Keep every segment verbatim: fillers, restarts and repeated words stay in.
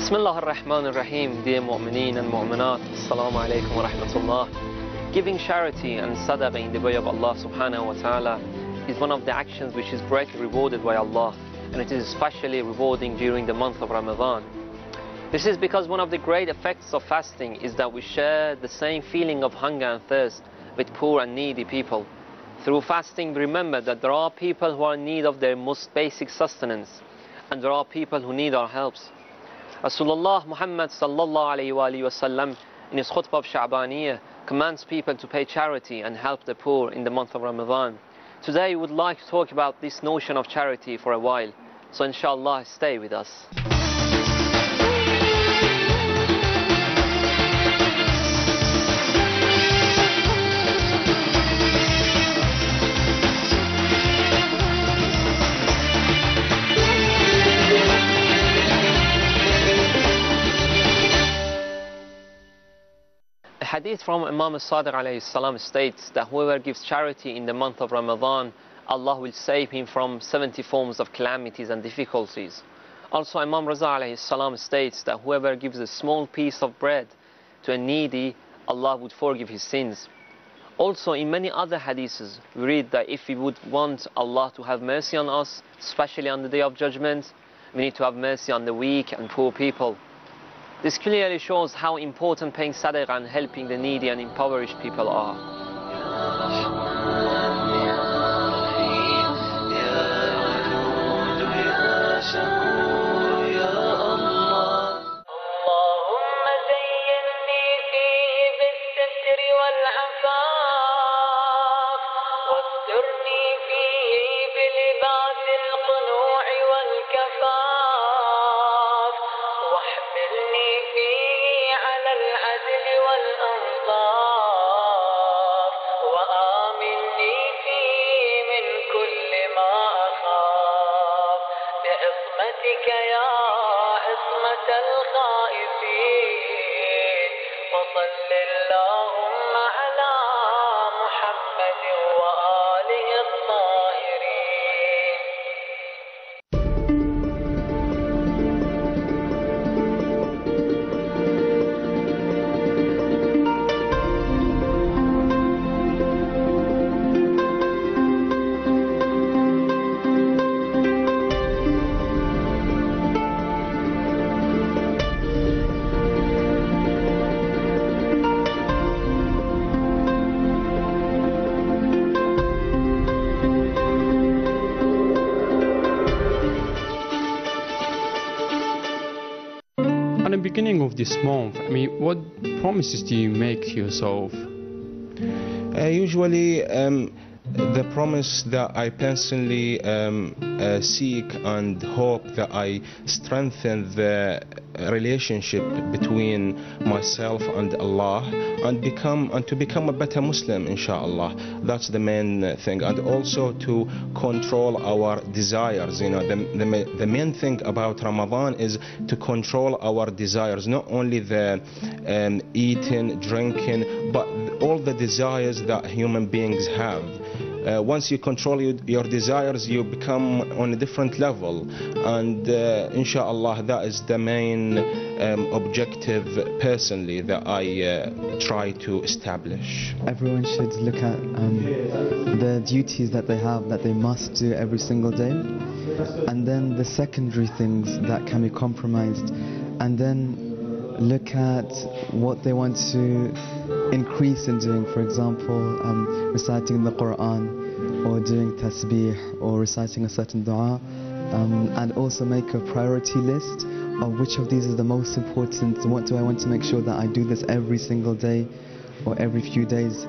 Bismillah ar-Rahman ar-Rahim, dear mu'mineen and mu'minat, assalamu alaikum wa rahmatullah. Giving charity and sadaqah in the way of Allah subhanahu wa ta'ala is one of the actions which is greatly rewarded by Allah, and it is especially rewarding during the month of Ramadan. This is because one of the great effects of fasting is that we share the same feeling of hunger and thirst with poor and needy people. Through fasting, we remember that there are people who are in need of their most basic sustenance, and there are people who need our helps. Rasulullah Muhammad sallallahu alayhi wa alayhi wa sallam in his khutbah of Sha'baniyah commands people to pay charity and help the poor in the month of Ramadan. Today we would like to talk about this notion of charity for a while, so inshallah stay with us. The hadith from Imam al-Sadiq alayhi salam states that whoever gives charity in the month of Ramadan, Allah will save him from seventy forms of calamities and difficulties. Also, Imam Raza alayhi salam states that whoever gives a small piece of bread to a needy, Allah would forgive his sins. Also, in many other hadiths, we read that if we would want Allah to have mercy on us, especially on the Day of Judgment, we need to have mercy on the weak and poor people. This clearly shows how important paying sadaqah and helping the needy and impoverished people are. يا عصمة الخائفين وصل اللهم على محمد وآله الطاهرين. At the beginning of this month, I mean, what promises do you make to yourself? Uh, usually, um, the promise that I personally um, uh, seek and hope that I strengthen the relationship between myself and Allah and become and to become a better Muslim, inshallah. That's the main thing, and also to control our desires. You know, the, the, the main thing about Ramadan is to control our desires, not only the um, eating, drinking, but all the desires that human beings have. Uh, once you control you, your desires, you become on a different level, and uh, inshallah that is the main um, objective personally that I uh, try to establish. Everyone should look at um, the duties that they have, that they must do every single day, and then the secondary things that can be compromised, and then look at what they want to increase in doing. For example, um, reciting the Quran, or doing tasbih, or reciting a certain dua, um, and also make a priority list of which of these is the most important. What do I want to make sure that I do this every single day or every few days?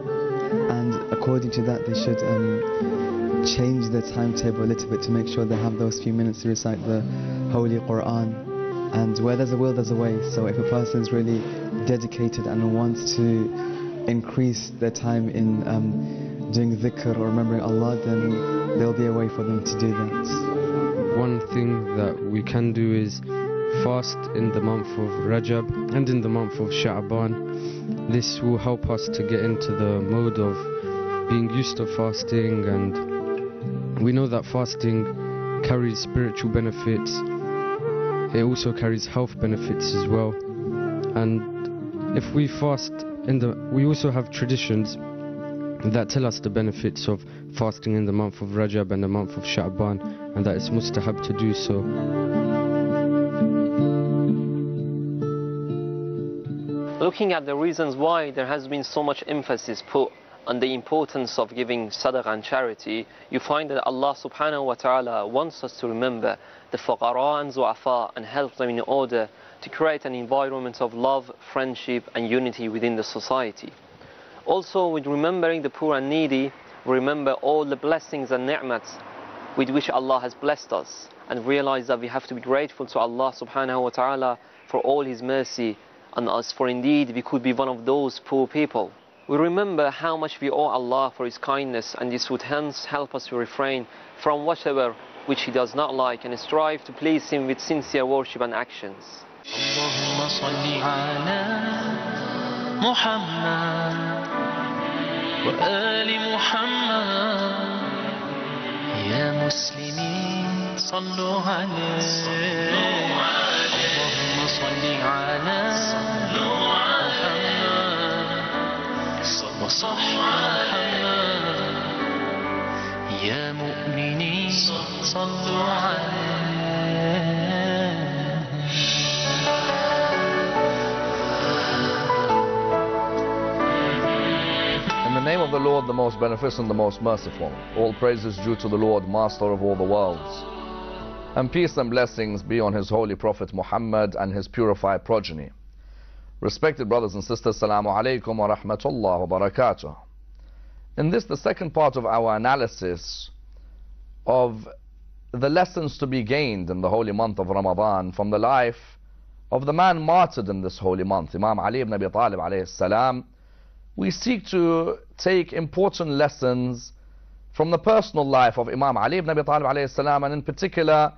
And according to that, they should um, change their timetable a little bit to make sure they have those few minutes to recite the Holy Quran. And where there's a will, there's a way. So if a person is really dedicated and wants to increase their time in um, doing dhikr or remembering Allah, then there'll be a way for them to do that. One thing that we can do is fast in the month of Rajab and in the month of Sha'ban. This will help us to get into the mode of being used to fasting, and we know that fasting carries spiritual benefits it also carries health benefits as well. And if we fast in the, we also have traditions that tell us the benefits of fasting in the month of Rajab and the month of Sha'ban, and that it's mustahab to do so. Looking at the reasons why there has been so much emphasis put on the importance of giving sadaqah and charity, you find that Allah subhanahu wa ta'ala wants us to remember the fuqara and zu'afa and help them in order to create an environment of love, friendship and unity within the society. Also, with remembering the poor and needy, we remember all the blessings and ni'mats with which Allah has blessed us, and realize that we have to be grateful to Allah subhanahu wa ta'ala for all His mercy on us, for indeed we could be one of those poor people. We remember how much we owe Allah for His kindness, and this would hence help us to refrain from whatever which He does not like and strive to please Him with sincere worship and actions. اللهم صل على محمد وآل محمد يا مسلمين صلوا عليه اللهم صل على محمد وصح محمد يا مؤمنين صلوا عليه. In the name of the Lord, the most beneficent, the most merciful. All praise is due to the Lord, master of all the worlds. And peace and blessings be on his holy prophet Muhammad and his purified progeny. Respected brothers and sisters, Assalamu alaikum wa rahmatullah wa barakatuh. In this, the second part of our analysis of the lessons to be gained in the holy month of Ramadan from the life of the man martyred in this holy month, Imam Ali ibn Abi Talib alayhi salam, we seek to take important lessons from the personal life of Imam Ali ibn Abi Talib alayhi salam, and in particular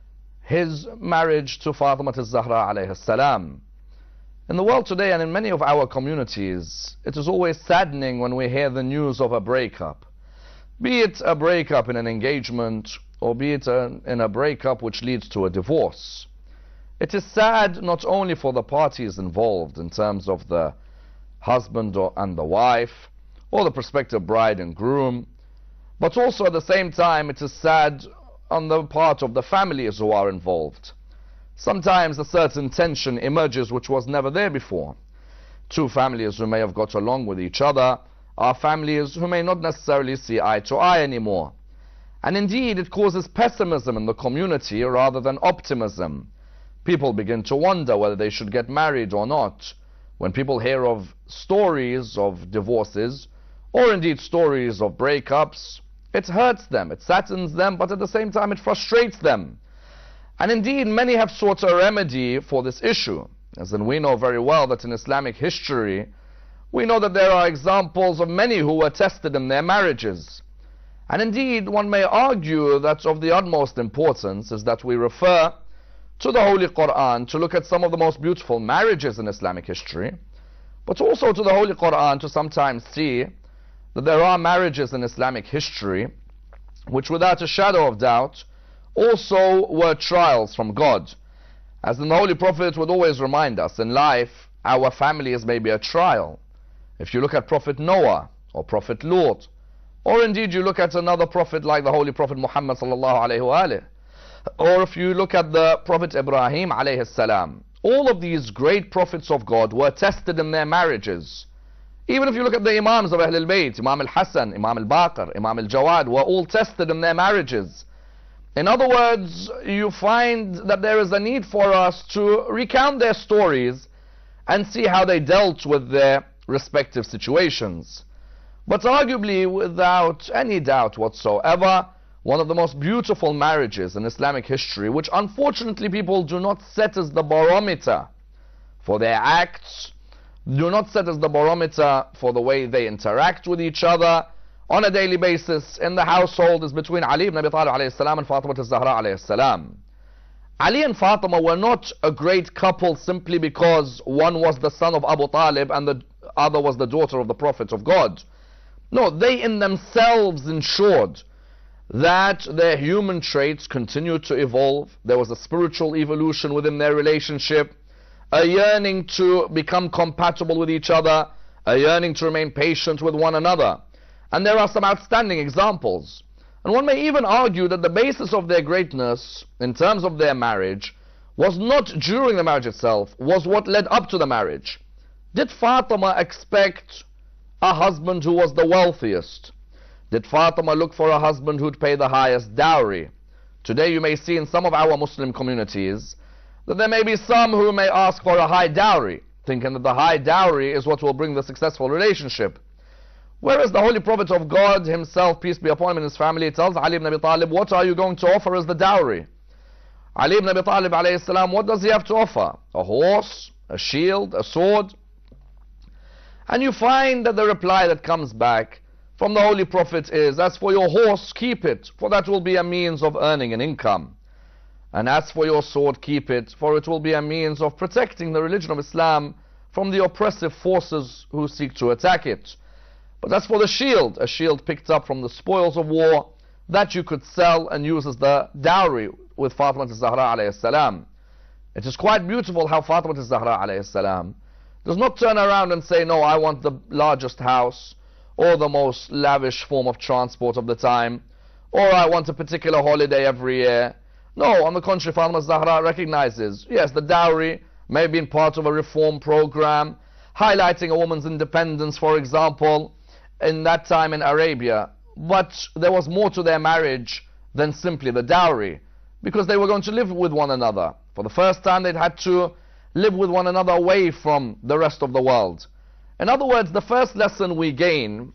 his marriage to Fatima al-Zahra alayhi salam. In the world today and in many of our communities, it is always saddening when we hear the news of a breakup. Be it a breakup in an engagement, or be it a, in a breakup which leads to a divorce. It is sad not only for the parties involved in terms of the husband or, and the wife, or the prospective bride and groom, but also at the same time it is sad on the part of the families who are involved. Sometimes a certain tension emerges which was never there before. Two families who may have got along with each other are families who may not necessarily see eye to eye anymore. And indeed it causes pessimism in the community rather than optimism. People begin to wonder whether they should get married or not. When people hear of stories of divorces, or indeed stories of breakups, it hurts them, it saddens them, but at the same time it frustrates them. And indeed many have sought a remedy for this issue, as in we know very well that in Islamic history, we know that there are examples of many who were tested in their marriages. And indeed one may argue that of the utmost importance is that we refer to the Holy Quran to look at some of the most beautiful marriages in Islamic history, but also to the Holy Quran to sometimes see that there are marriages in Islamic history which without a shadow of doubt also were trials from God. As the Holy Prophet would always remind us, in life our families may be a trial. If you look at Prophet Noah or Prophet Lut, or indeed you look at another prophet like the Holy Prophet Muhammad sallallahu alayhi wa alayhi, or if you look at the Prophet Ibrahim alayhi salam, all of these great prophets of God were tested in their marriages. Even if you look at the Imams of Ahlul Bayt, Imam al-Hassan, Imam al-Baqir, Imam al-Jawad, were all tested in their marriages. In other words, you find that there is a need for us to recount their stories and see how they dealt with their respective situations. But arguably, without any doubt whatsoever, one of the most beautiful marriages in Islamic history, which unfortunately people do not set as the barometer for their acts, do not set as the barometer for the way they interact with each other on a daily basis in the household, is between Ali ibn Abi Talib alayhi salam and Fatima al-Zahra alayhi salam. Ali and Fatima were not a great couple simply because one was the son of Abu Talib and the other was the daughter of the Prophet of God. No, they in themselves ensured that their human traits continued to evolve. There was a spiritual evolution within their relationship, a yearning to become compatible with each other, a yearning to remain patient with one another. And there are some outstanding examples. And one may even argue that the basis of their greatness in terms of their marriage was not during the marriage itself, was what led up to the marriage. Did Fatima expect a husband who was the wealthiest? Did Fatima look for a husband who'd pay the highest dowry? Today you may see in some of our Muslim communities that there may be some who may ask for a high dowry, thinking that the high dowry is what will bring the successful relationship. Whereas the Holy Prophet of God himself, peace be upon him, and his family, tells Ali ibn Abi Talib, what are you going to offer as the dowry? Ali ibn Abi Talib alayhi salam, what does he have to offer? A horse, a shield, a sword? And you find that the reply that comes back from the Holy Prophet is, as for your horse, keep it, for that will be a means of earning an income. And as for your sword, keep it, for it will be a means of protecting the religion of Islam from the oppressive forces who seek to attack it. But as for the shield, a shield picked up from the spoils of war, that you could sell and use as the dowry with Fatima al-Zahra alayhi salam. It is quite beautiful how Fatima al-Zahra alayhi salam does not turn around and say, no, I want the largest house, or the most lavish form of transport of the time, or I want a particular holiday every year. No, on the contrary, Fatima al-Zahra recognizes, yes, the dowry may have been part of a reform program, highlighting a woman's independence, for example, in that time in Arabia. But there was more to their marriage than simply the dowry, because they were going to live with one another. For the first time, they'd had to live with one another away from the rest of the world. In other words, the first lesson we gain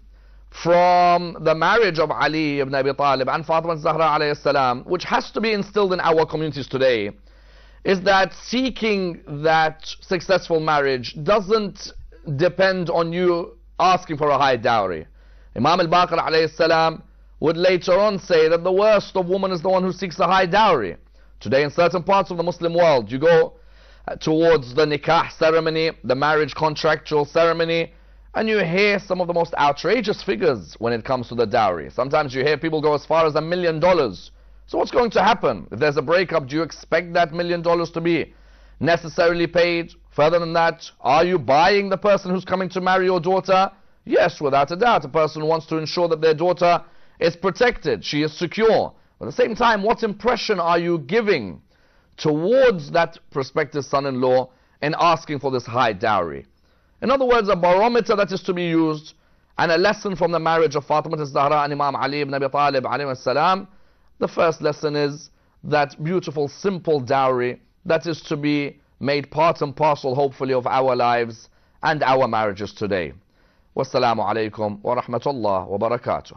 from the marriage of Ali ibn Abi Talib and Fatima al-Zahra alayhi salam, which has to be instilled in our communities today, is that seeking that successful marriage doesn't depend on you asking for a high dowry. Imam al-Baqir alayhi salam would later on say that the worst of woman is the one who seeks a high dowry. Today in certain parts of the Muslim world, you go towards the nikah ceremony, the marriage contractual ceremony, and you hear some of the most outrageous figures when it comes to the dowry. Sometimes you hear people go as far as a million dollars. So what's going to happen? If there's a breakup, do you expect that million dollars to be necessarily paid? Further than that, are you buying the person who's coming to marry your daughter? Yes, without a doubt. A person wants to ensure that their daughter is protected, she is secure. But at the same time, what impression are you giving towards that prospective son-in-law in asking for this high dowry? In other words, a barometer that is to be used, and a lesson from the marriage of Fatima al-Zahra and Imam Ali ibn Abi Talib alayhi salam. The first lesson is that beautiful, simple dowry that is to be made part and parcel, hopefully, of our lives and our marriages today. Wassalamu alaikum wa rahmatullah wa barakatuh.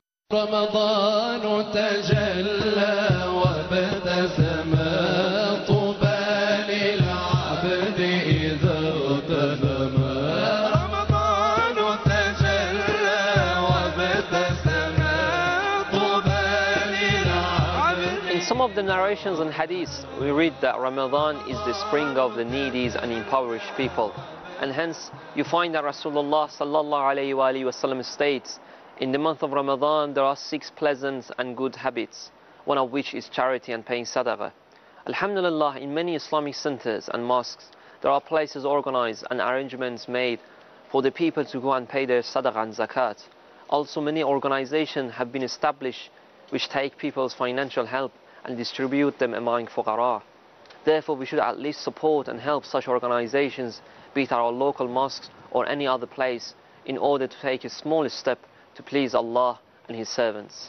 رمضان تجلى وابتسم طوبى للعبد إذا اغتنم رمضان تجلى وابتسم طوبى للعبد. In some of the narrations and hadiths, we read that Ramadan is the spring of the needies and impoverished people. And hence, you find that Rasulullah sallallahu alayhi wa alayhi wa sallam states, in the month of Ramadan, there are six pleasant and good habits, one of which is charity and paying sadaqah. Alhamdulillah, in many Islamic centers and mosques, there are places organized and arrangements made for the people to go and pay their sadaqah and zakat. Also, many organizations have been established which take people's financial help and distribute them among fuqara. Therefore, we should at least support and help such organizations, be it our local mosques or any other place, in order to take a small step to please Allah and His servants.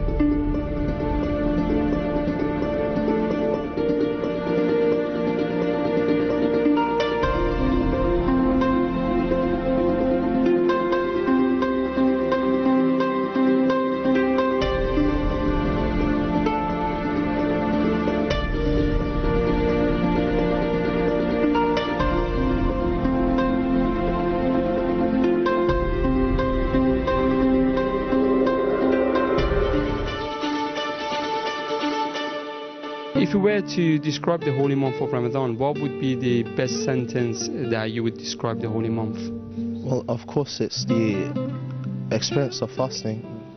If you were to describe the holy month of Ramadan, what would be the best sentence that you would describe the holy month? Well, of course, it's the experience of fasting.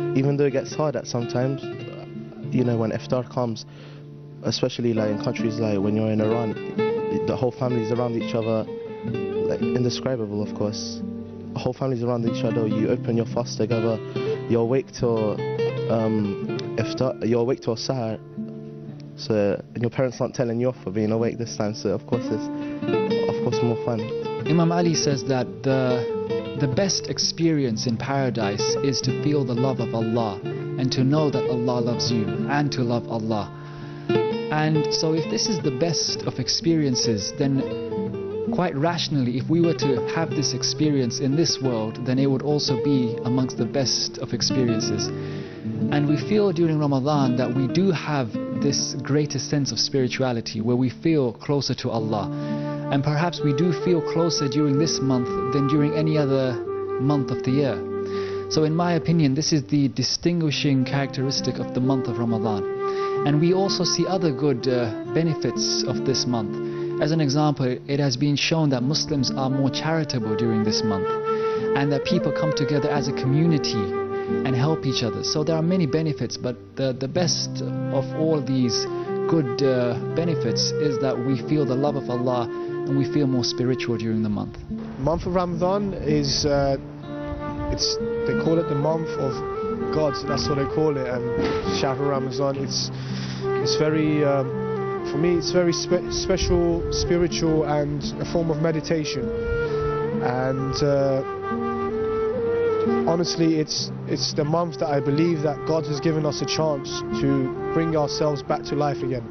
even though it gets hard at sometimes, you know, when iftar comes, especially like in countries like when you're in Iran, the whole family's around each other, like indescribable, of course. The whole family's around each other. You open your fast together. You're awake till um, iftar. You're awake till sahar. So and your parents aren't telling you off for being awake this time. So of course it's of course more fun. Imam Ali says that the the best experience in paradise is to feel the love of Allah and to know that Allah loves you and to love Allah. And so if this is the best of experiences, then quite rationally, if we were to have this experience in this world, then it would also be amongst the best of experiences. And we feel during Ramadan that we do have this greater sense of spirituality where we feel closer to Allah. And perhaps we do feel closer during this month than during any other month of the year. So in my opinion, this is the distinguishing characteristic of the month of Ramadan. And we also see other good uh, benefits of this month. As an example, it has been shown that Muslims are more charitable during this month and that people come together as a community and help each other. So there are many benefits, but the, the best of all these good uh, benefits is that we feel the love of Allah and we feel more spiritual during the month. Month of Ramadan is, uh, it's, they call it the month of God, that's what they call it, and Shahr Ramadan, it's, it's very, um, for me it's very spe special, spiritual and a form of meditation. And uh, honestly, it's, it's the month that I believe that God has given us a chance to bring ourselves back to life again.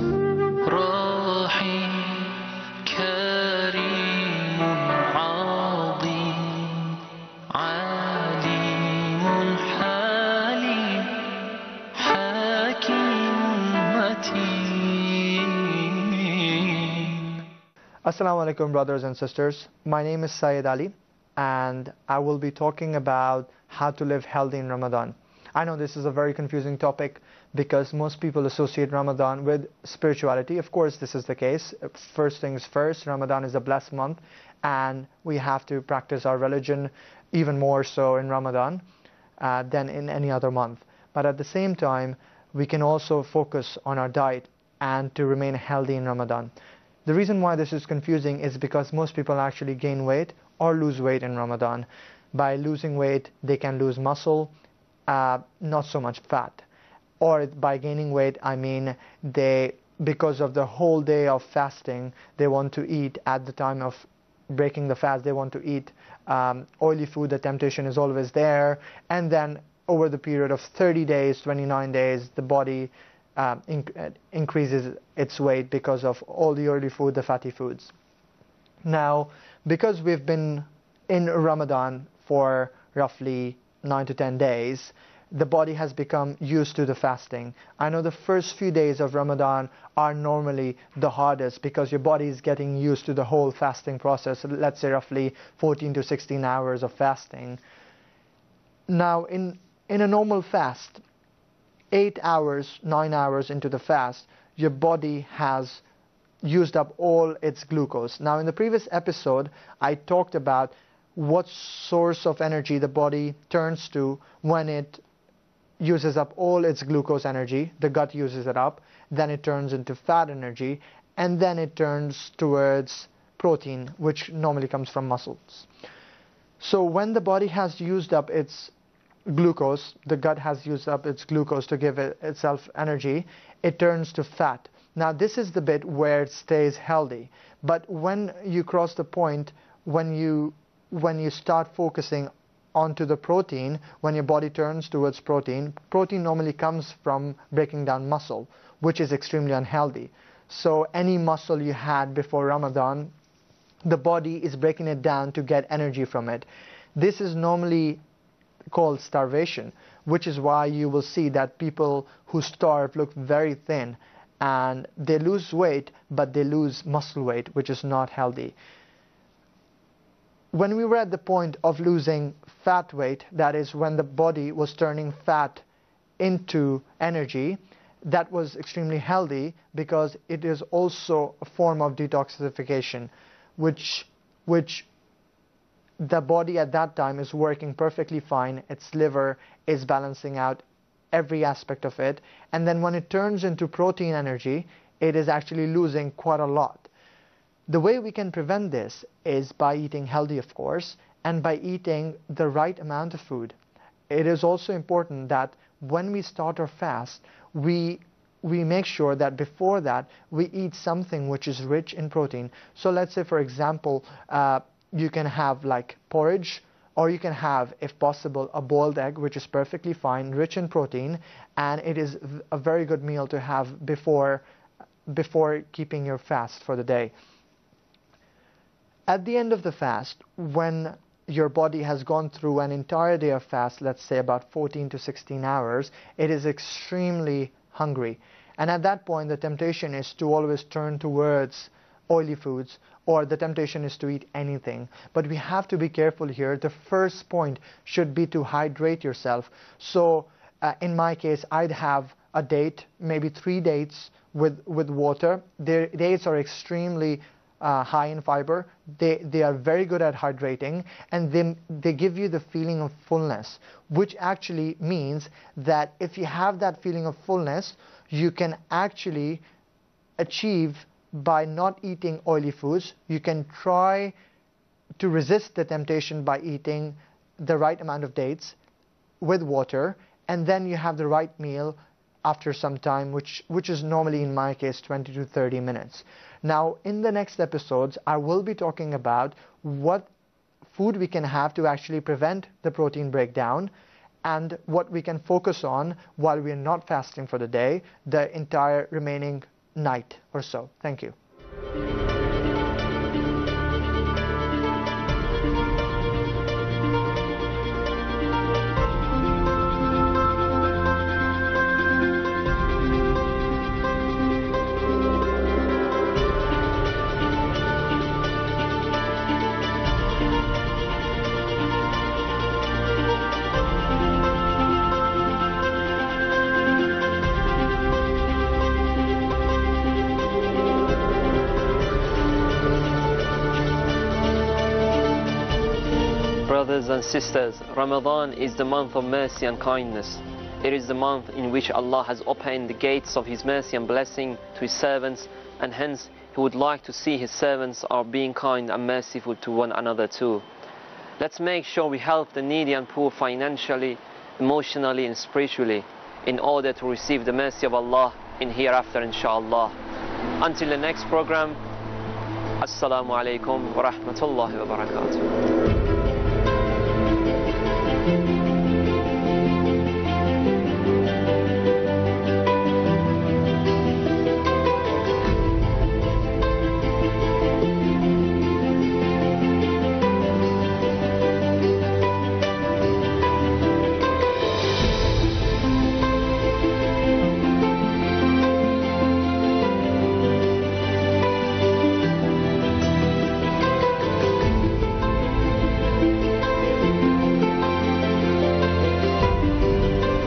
Assalamu alaikum, brothers and sisters. My name is Syed Ali and I will be talking about how to live healthy in Ramadan. I know this is a very confusing topic because most people associate Ramadan with spirituality. Of course this is the case. First things first, Ramadan is a blessed month and we have to practice our religion even more so in Ramadan uh, than in any other month. But at the same time, we can also focus on our diet and to remain healthy in Ramadan. The reason why this is confusing is because most people actually gain weight or lose weight in Ramadan. By losing weight, they can lose muscle, uh, not so much fat. Or by gaining weight, I mean they, because of the whole day of fasting, they want to eat at the time of breaking the fast, they want to eat um, oily food, the temptation is always there, and then over the period of thirty days, twenty-nine days, the body Uh, inc increases its weight because of all the oily food, the fatty foods. Now, because we've been in Ramadan for roughly nine to ten days, the body has become used to the fasting. I know the first few days of Ramadan are normally the hardest because your body is getting used to the whole fasting process, let's say roughly fourteen to sixteen hours of fasting. Now, in, in a normal fast, eight hours, nine hours into the fast, your body has used up all its glucose. Now in the previous episode, I talked about what source of energy the body turns to when it uses up all its glucose energy. The gut uses it up, then it turns into fat energy, and then it turns towards protein, which normally comes from muscles. So when the body has used up its glucose, the gut has used up its glucose to give it itself energy, it turns to fat. Now this is the bit where it stays healthy. But when you cross the point, when you when you start focusing onto the protein, when your body turns towards protein, protein normally comes from breaking down muscle, which is extremely unhealthy. So any muscle you had before Ramadan, the body is breaking it down to get energy from it. This is normally called starvation, which is why you will see that people who starve look very thin and they lose weight, but they lose muscle weight, which is not healthy. When we were at the point of losing fat weight, that is when the body was turning fat into energy, that was extremely healthy because it is also a form of detoxification, which which the body at that time is working perfectly fine. Its liver is balancing out every aspect of it. And then when it turns into protein energy, it is actually losing quite a lot. The way we can prevent this is by eating healthy, of course, and by eating the right amount of food. It is also important that when we start our fast, we we make sure that before that we eat something which is rich in protein. So let's say, for example, uh, you can have like porridge, or you can have, if possible, a boiled egg, which is perfectly fine, rich in protein, and it is a very good meal to have before before keeping your fast for the day. At the end of the fast, when your body has gone through an entire day of fast, let's say about fourteen to sixteen hours, it is extremely hungry. And at that point, the temptation is to always turn towards oily foods, or the temptation is to eat anything. But we have to be careful here. The first point should be to hydrate yourself. So uh, in my case, I'd have a date, maybe three dates with, with water. The dates are extremely Uh, high in fiber. They, they are very good at hydrating, and they, they give you the feeling of fullness, which actually means that if you have that feeling of fullness, you can actually achieve by not eating oily foods. You can try to resist the temptation by eating the right amount of dates with water, and then you have the right meal after some time, which, which is normally, in my case, twenty to thirty minutes. Now, in the next episodes, I will be talking about what food we can have to actually prevent the protein breakdown, and what we can focus on while we are not fasting for the day, the entire remaining night or so. Thank you. Brothers and sisters, Ramadan is the month of mercy and kindness. It is the month in which Allah has opened the gates of His mercy and blessing to His servants, and hence He would like to see His servants are being kind and merciful to one another too. Let's make sure we help the needy and poor financially, emotionally and spiritually in order to receive the mercy of Allah in hereafter, inshallah. Until the next program, Assalamu alaikum wa rahmatullahi wa barakatuh.